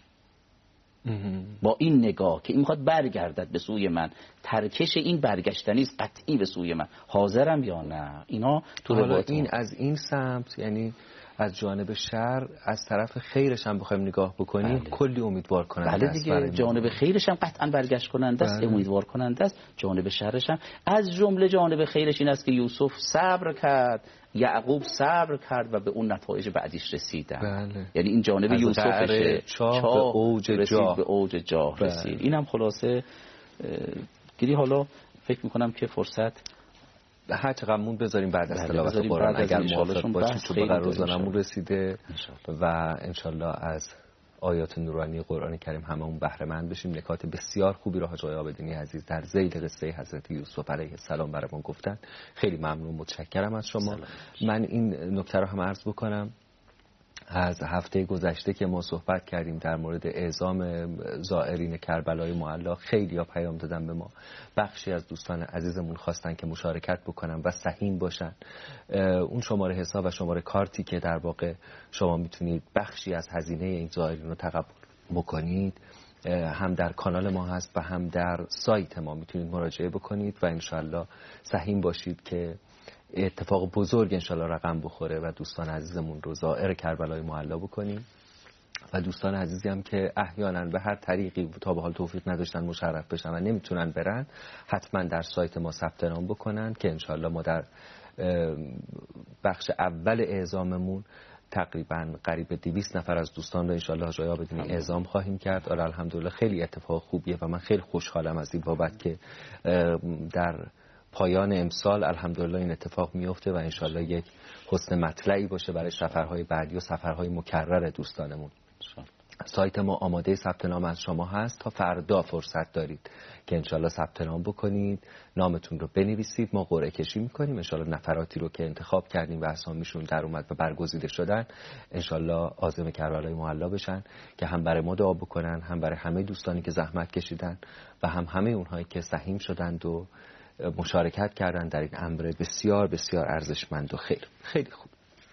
با این نگاه که این میخواد برگردد به سوی من، ترکش این برگشتنی است قطعی به سوی من، حاضرم یا نه؟ اینا تو روایت این از این سمت، یعنی از جانب شر، از طرف خیرش هم بخوایم نگاه بکنیم بله. کلی امیدوار کننده است. بله دیگه، جانب خیرش هم قطعا برگشت کننده است، بله. امیدوار کننده است. جانب شرش هم از جمله جانب خیرش این است که یوسف صبر کرد، یعقوب صبر کرد و به اون نتایج بعدیش رسیدن. بله. یعنی این جانب یوسفشه، چاه, چاه به اوج رسید جاه. به اوج جاه بله. رسید. اینم خلاصه گیری. حالا فکر میکنم که فرصت هر چقدرمون بذاریم بعد از تلاوت قرآن اگر موافق باشید، چون به روزانمون رسیده و انشالله از آیات نورانی قرآن کریم هممون بهره مند بشیم. نکات بسیار خوبی رو حاج آقای عابدینی عزیز در ذیل قصه حضرت یوسف علیه السلام برامون گفتن. خیلی ممنون، متشکرم از شما. سلام. من این نکته رو هم عرض بکنم، از هفته گذشته که ما صحبت کردیم در مورد اعزام زائرین کربلای معلی، خیلی ها پیام دادن به ما. بخشی از دوستان عزیزمون خواستن که مشارکت بکنن و سهیم باشن. اون شماره حساب و شماره کارتی که در واقع شما میتونید بخشی از هزینه این زائرین رو تقبل بکنید، هم در کانال ما هست و هم در سایت ما میتونید مراجعه بکنید و انشالله سهیم باشید که اتفاق بزرگ انشالله رقم بخوره و دوستان عزیزمون رو زائر کربلای معلی بکنیم. و دوستان عزیزی هم که احیانا به هر طریقی تا به حال توفیق نداشتن مشرف بشن و نمیتونن برن، حتما در سایت ما ثبت نام بکنن که انشالله ما در بخش اول اعزاممون تقریبا قریب دویست نفر از دوستان رو انشالله حاج آقای عابدینی اعزام خواهیم کرد. آره الحمدلله خیلی اتفاق خوبیه و من خیلی خوشحالم از این بابت که در پایان امسال الحمدلله این اتفاق میفته و انشالله یک حسن مطلعی باشه برای سفرهای بعدی و سفرهای مکرر دوستانمون. سایت ما آماده ثبت نام از شما هست، تا فردا فرصت دارید که انشالله ثبت نام بکنید، نامتون رو بنویسید، ما قرعه کشی میکنیم. انشالله نفراتی رو که انتخاب کردیم و اسامیشون در اومد و برگزیده شدن انشالله عازم کربلای معلی بشن که هم برای ما دعا بکنن، هم برای همه دوستانی که زحمت کشیدن و هم همه اونهایی که سهیم شدند و مشارکت کردن در این امر بسیار بسیار ارزشمند و خیر. خیلی خوب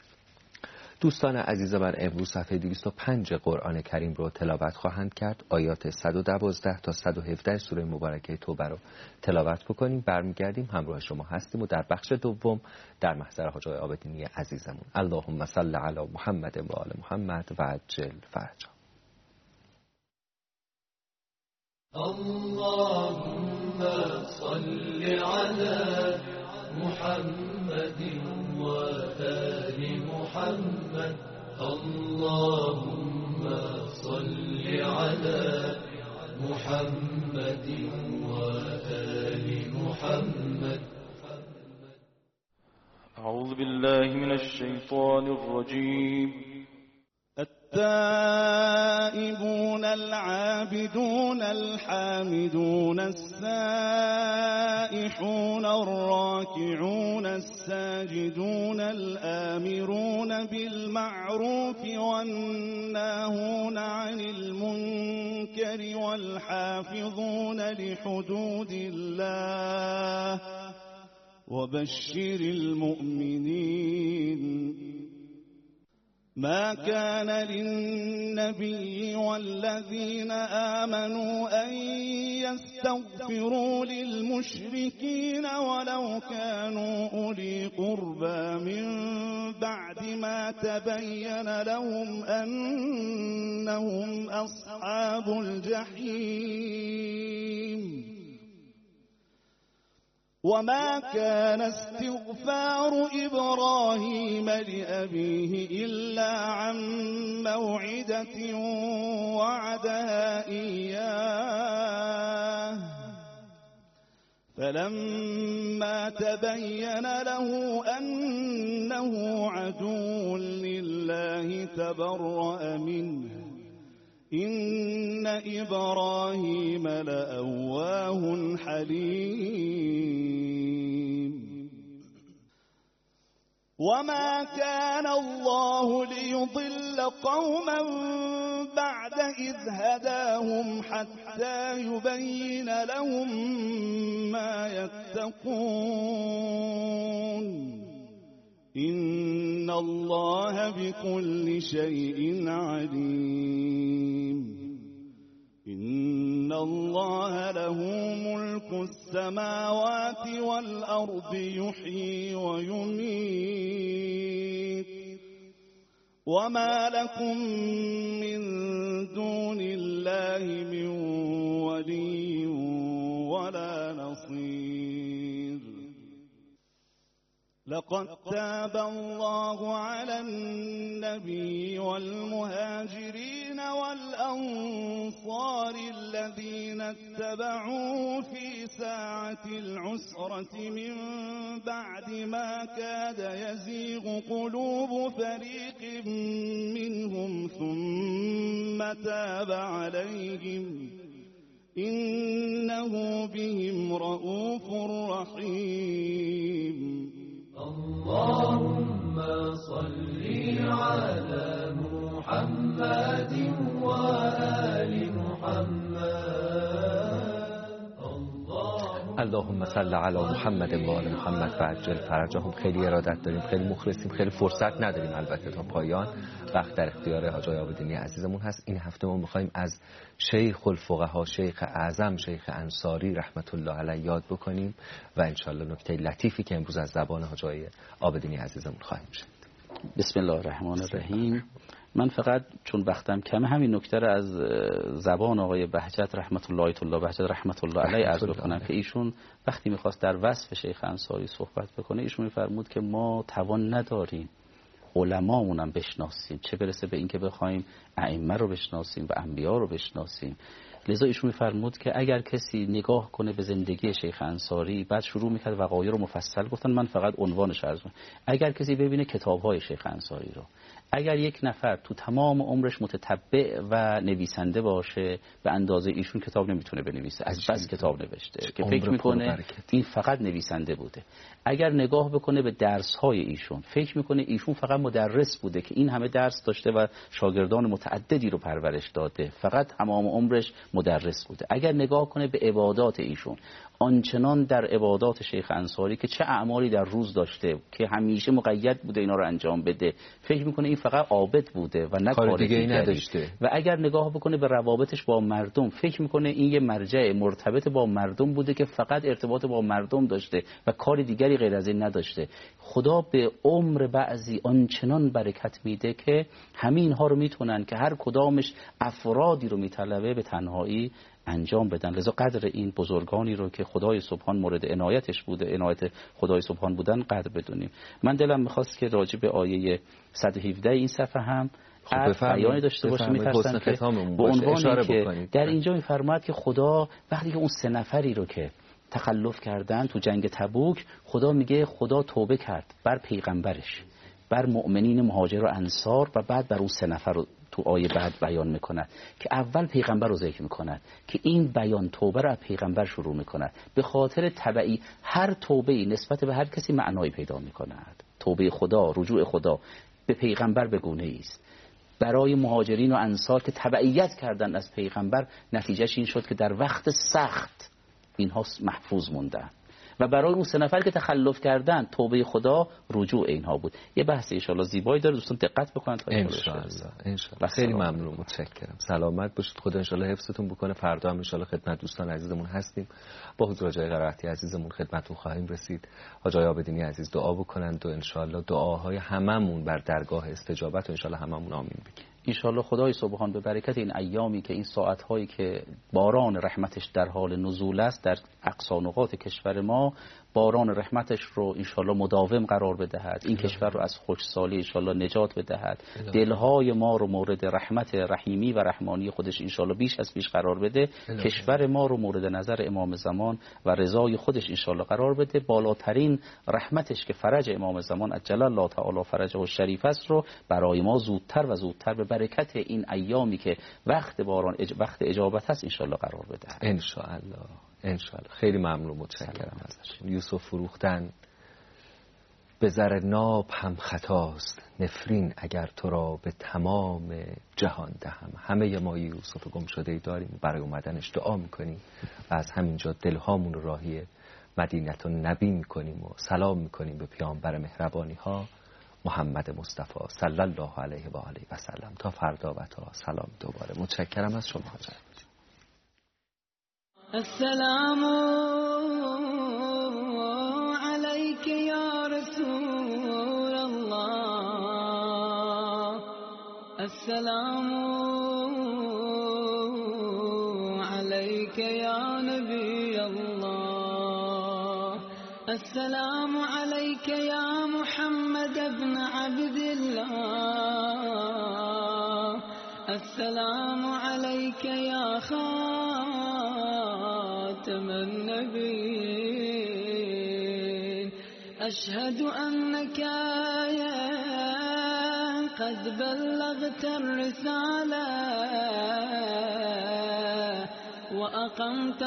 دوستان عزیز من، امروز صفحه دویست و پنج قرآن کریم رو تلاوت خواهند کرد. آیات صد و دوازده تا صد و هفده سوره مبارکه توبه رو تلاوت بکنیم. برمیگردیم همراه شما هستیم و در بخش دوم در محضر حاج آقای عابدینی عزیزمون. اللهم صل علی محمد و آل محمد و عجل فرجا. اللهم صل على محمد وآل محمد. اللهم صل على محمد وآل محمد. أعوذ بالله من الشيطان الرجيم. التائبون العابدون الحامدون السائحون الراكعون الساجدون الآمرون بالمعروف والناهون عن المنكر والحافظون لحدود الله وبشر المؤمنين. ما كان للنبي والذين آمنوا أن يستغفروا للمشركين ولو كانوا أولي قربى من بعد ما تبين لهم أنهم أصحاب الجحيم. وما كان استغفار إبراهيم لأبيه إلا عن موعدة وعدها إياه فلما تبين له أنه عدو لله تبرأ منه إن إبراهيم لأواه حليم وما كان الله ليضل قوما بعد إذ هداهم حتى يبين لهم ما يتقون إن الله بكل شيء عليم إن الله له ملك السماوات والأرض يحيي ويميت وما لكم من دون الله من ولي ولا نصير لقد تاب الله على النبي والمهاجرين والأنصار الذين اتبعوه في ساعة العسرة من بعد ما كاد يزيغ قلوب فريق منهم ثم تاب عليهم إنه بهم رؤوف رحيم اللهم صل على محمد وآل محمد اللهم صل علی محمد و آل محمد و عجل فرجهم. خیلی ارادت داریم، خیلی مخلصیم، خیلی فرصت نداریم البته تا پایان. وقت در اختیار حاج عابدینی عزیزمون هست. این هفته ما می‌خوایم از شیخ الفقها، شیخ اعظم، شیخ انصاری رحمت الله علیه یاد بکنیم و انشالله نکته لطیفی که امروز از زبان حاج عابدینی عزیزمون خواهیم شنید. بسم الله الرحمن الرحیم. من فقط چون وقتم کمه همین نکته را از زبان آقای بهجت رحمت الله الله بهجت رحمت الله علیه عرض بکنم که ایشون وقتی میخواست در وصف شیخ انصاری صحبت بکنه ایشون میفرمود که ما توان نداریم علمامونم بشناسیم، چه برسه به اینکه بخوایم ائمه رو بشناسیم و انبیا رو بشناسیم. لذا ایشون میفرمود که اگر کسی نگاه کنه به زندگی شیخ انصاری بعد شروع میکرد وقایع رو مفصل گفتن، من فقط عنوانش عرض می‌کنم. اگر کسی ببینه کتاب‌های شیخ انصاری رو، اگر یک نفر تو تمام عمرش متتبع و نویسنده باشه به اندازه ایشون کتاب نمیتونه بنویسه، از بس کتاب نوشته که فکر میکنه این فقط نویسنده بوده. اگر نگاه بکنه به درس‌های ایشون فکر میکنه ایشون فقط مدرس بوده که این همه درس داشته و شاگردان متعددی رو پرورش داده، فقط تمام عمرش مدرس بوده. اگر نگاه کنه به عبادات ایشون، آنچنان در عبادات شیخ انصاری که چه اعمالی در روز داشته که همیشه مقید بوده اینا رو انجام بده، فکر میکنه این فقط عابد بوده و نه کار دیگه نداشته. و اگر نگاه بکنه به روابطش با مردم فکر میکنه این یه مرجع مرتبط با مردم بوده که فقط ارتباط با مردم داشته و کار دیگری غیر از این نداشته. خدا به عمر بعضی آنچنان برکت میده که همین ها رو میتونن که هر کدامش افرادی رو میطلبه به تنهایی انجام بدن. لذا قدر این بزرگانی رو که خدای سبحان مورد عنایتش بوده، عنایت خدای سبحان بودن قدر بدونیم. من دلم میخواست که راجع به آیه صد و هفده این صفحه هم بیانی داشته باشه. می‌ترسم که به عنوان که در اینجا میفرماید که خدا وقتی که اون سه نفری رو که تخلف کردن تو جنگ تبوک، خدا میگه خدا توبه کرد بر پیغمبرش، بر مؤمنین مهاجر و انصار و بعد بر اون سه نفر رو تو آیه بعد بیان میکند که اول پیغمبر رو ذکر میکند که این بیان توبه رو از پیغمبر شروع میکند. به خاطر تبعی هر توبه‌ای نسبت به هر کسی معنایی پیدا میکند. توبه خدا، رجوع خدا به پیغمبر به گونه‌ای است. برای مهاجرین و انصار که تبعیت کردن از پیغمبر نتیجهش این شد که در وقت سخت اینها محفوظ موندن و برای اون سه نفر که تخلف کردن توبه خدا رجوع اینها بود. یه بحث ان شاءالله زیبایی داره، دوستان دقت بکنید تا ان شاءالله. ان شاءالله خیلی ممنون، متشکرم. سلامت باشید، خدا ان شاءالله حفظتون بکنه. فردا هم ان شاءالله خدمت دوستان عزیزمون هستیم. با حضور حاج قرائتی عزیزمون خدمتتون خواهیم رسید. حاج عابدینی عزیز دعا بکنند و ان شاءالله دعاهای هممون بر درگاه استجابت و ان شاءالله هممون آمین بگیم. انشاءالله خدای سبحان به برکت این ایامی که این ساعتهایی که باران رحمتش در حال نزول است در اقصا نقاط کشور ما، باران رحمتش رو انشاءالله مداوم قرار بدهد، این کشور رو از خشکسالی انشاءالله نجات بدهد، دلهای ما رو مورد رحمت رحیمی و رحمانی خودش انشاءالله بیش از پیش قرار بده، کشور ما رو مورد نظر امام زمان و رضای خودش انشاءالله قرار بده، بالاترین رحمتش که فرج امام زمان عجل الله تعالی فرجه الشریف است رو برای ما زودتر و زودتر به برکت این ایامی که وقت باران اج... وقت اجابت هست انشاءالله قرار بده. ان شاء الله ان شاء الله. خیلی ممنون، متشکرم ازش. یوسف فروختن به زر ناب هم خطاست، نفرین اگر تو را به تمام جهان دهم. همه ما یوسف گم شده ای داریم، برای اومدنش دعا میکنیم و از همینجا دلهامون رو راهی مدینت النبی میکنیم و سلام میکنیم به پیامبر مهربانی ها محمد مصطفی صلی الله علیه و آله و سلم. تا فردا و تا سلام دوباره. متشکرم از شما. السلام عليك يا رسول الله، السلام عليك يا نبي الله، السلام عليك يا محمد بن عبد الله، السلام عليك يا خاتم النبيين، أشهد أنك قد بلغت الرسالة وأقمت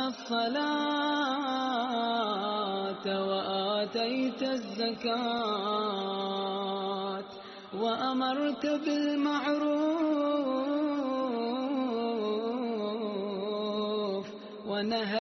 الصلاة وآتيت الزكاة وأمرت بالمعروف ونهى